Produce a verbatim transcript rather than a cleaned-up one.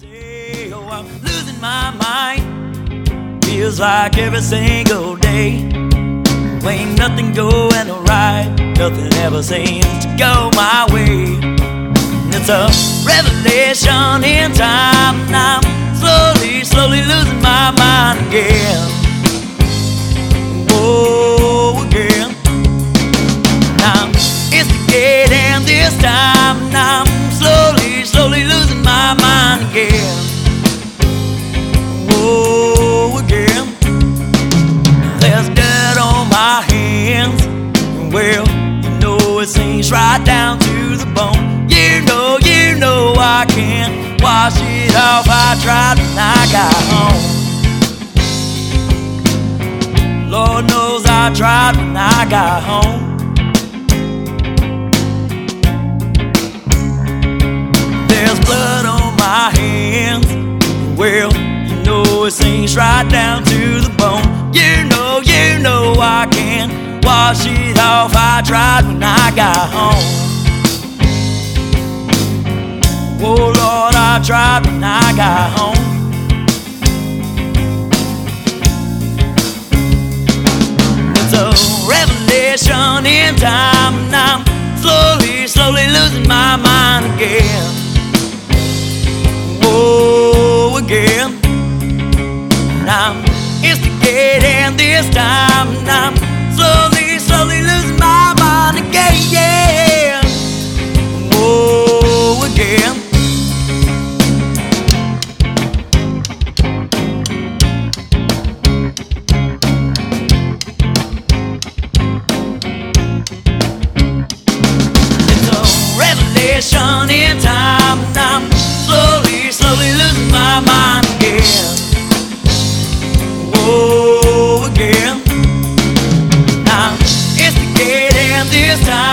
say, oh, I'm losing my mind. Feels like every single day. Ain't nothing going right, nothing ever seems to go my way. And it's a revelation in time, and I'm slowly, slowly losing my mind again. Oh, again. And I'm instigating this time, and I'm slowly, slowly losing my mind again. Oh, again. There's dirt on my hands, well, you know it seems right down to the bone. You know, you know I can't wash it off. I tried when I got home. Lord knows I tried when I got home. There's blood on my hands, well, you know it seems right down to the bone. You know, you know I can't wash it off. I tried when I got home. Oh Lord, I tried when I got home. It's a revelation in time, and I'm slowly, slowly losing my mind again. Oh, again. And I'm instigating this time, and I'm slowly, slowly losing my mind again. Oh, again. It's a revelation in time, and I'm slowly, slowly losing my mind again. Oh, again. I'm instigating this time.